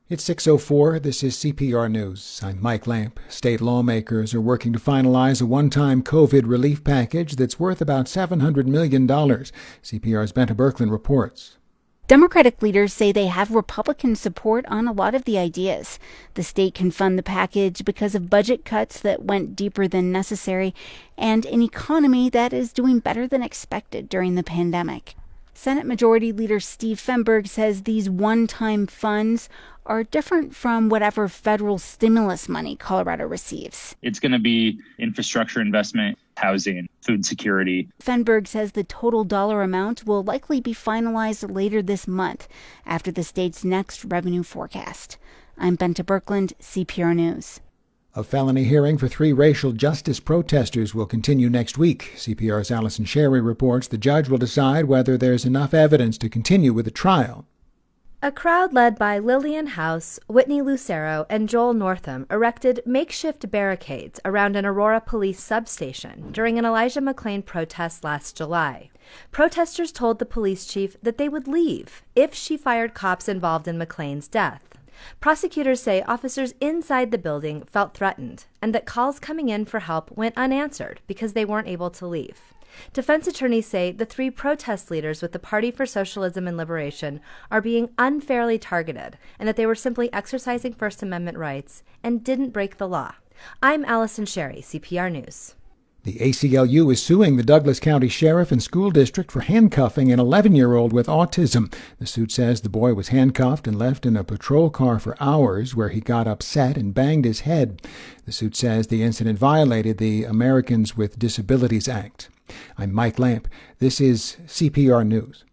It's 6:04. This is CPR News. I'm Mike Lamp. State lawmakers are working to finalize a one-time COVID relief package that's worth about $700 million. CPR's Benta Birkeland reports. Democratic leaders say they have Republican support on a lot of the ideas. The state can fund the package because of budget cuts that went deeper than necessary and an economy that is doing better than expected during the pandemic. Senate Majority Leader Steve Fenberg says these one-time funds are different from whatever federal stimulus money Colorado receives. It's going to be infrastructure investment, housing, food security. Fenberg says the total dollar amount will likely be finalized later this month after the state's next revenue forecast. I'm Benta Birkeland, CPR News. A felony hearing for 3 racial justice protesters will continue next week. CPR's Allison Sherry reports the judge will decide whether there's enough evidence to continue with the trial. A crowd led by Lillian House, Whitney Lucero, and Joel Northam erected makeshift barricades around an Aurora police substation during an Elijah McClain protest last July. Protesters told the police chief that they would leave if she fired cops involved in McClain's death. Prosecutors say officers inside the building felt threatened and that calls coming in for help went unanswered because they weren't able to leave. Defense attorneys say the 3 protest leaders with the Party for Socialism and Liberation are being unfairly targeted and that they were simply exercising First Amendment rights and didn't break the law. I'm Allison Sherry, CPR News. The ACLU is suing the Douglas County Sheriff and School District for handcuffing an 11-year-old with autism. The suit says the boy was handcuffed and left in a patrol car for hours where he got upset and banged his head. The suit says the incident violated the Americans with Disabilities Act. I'm Mike Lamp. This is CPR News.